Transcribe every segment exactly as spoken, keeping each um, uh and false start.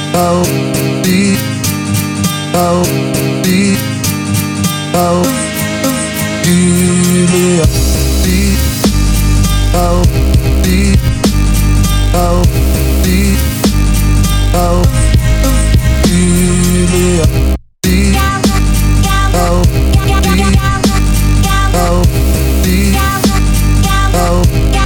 oh, D, oh, D, oh, Julia, D, oh, D, oh, D, oh, Julia, D, oh, D, oh, D, oh.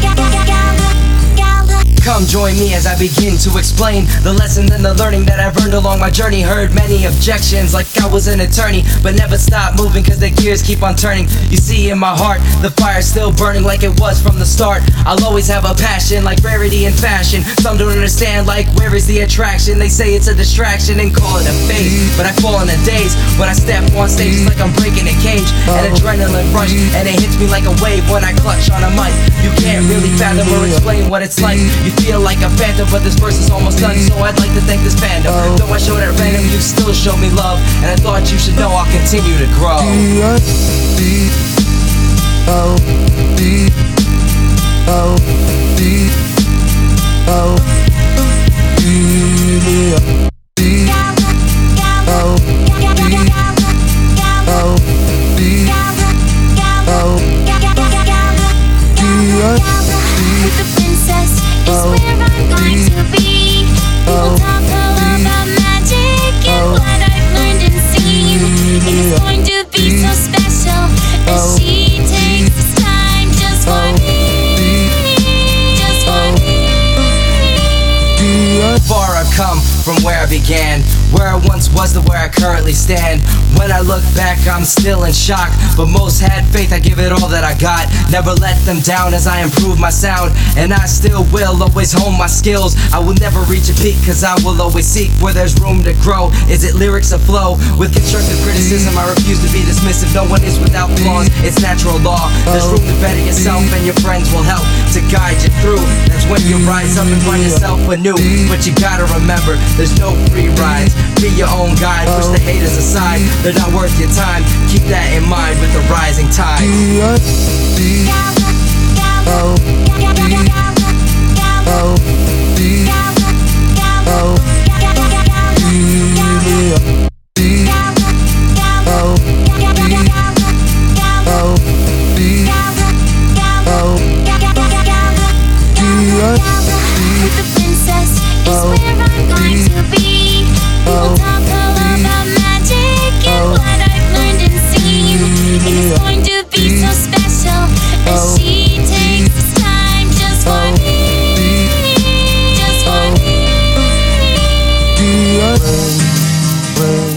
Come join me as I begin to explain the lessons and the learning that I've earned along my journey. Heard many objections like I was an attorney, but never stopped moving cause the gears keep on turning. You see in my heart, the fire's still burning like it was from the start. I'll always have a passion like rarity and fashion. Some don't understand like where is the attraction. They say it's a distraction and call it a phase, but I fall in a daze when I step on stage. It's like I'm breaking a cage, an adrenaline rush, and it hits me like a wave when I clutch on a mic. You can't really fathom or explain what it's like. You feel like a phantom, but this verse is almost done, so I'd like to thank this fandom. Though I showed at random, you still show me love, and I thought you should know I'll continue to grow. D, O, D, O, D, O, Julia, D, O, D, O, D, O, Julia, With the princess is where I'm going to be. People talk all about magic and what I've learned and seen. It's going to be so special as she takes this time just for me, just for me. Far I've come from where I began, where I once was to where I currently stand. When I look back, I'm still in shock, but most had faith, I give it all that I got. Never let them down as I improve my sound, and I still will always hone my skills. I will never reach a peak, cause I will always seek where there's room to grow. Is it lyrics or flow? With constructive criticism, I refuse to be dismissive. No one is without flaws, it's natural law. There's room to better yourself, and your friends will help to guide you through. That's when you rise up and find yourself anew. But you gotta remember, there's no free rides. Be your own guide, push the haters aside. They're not worth your time, keep that in mind with the rising tide. D, O, D, O, D, O, Julia, D, O, D, O, D, O, Julia, With the princess is where I'm going to be. People talk all about magic and what I've learned and seen. It's going to be so special as she takes this time just for me, just for me. Julia,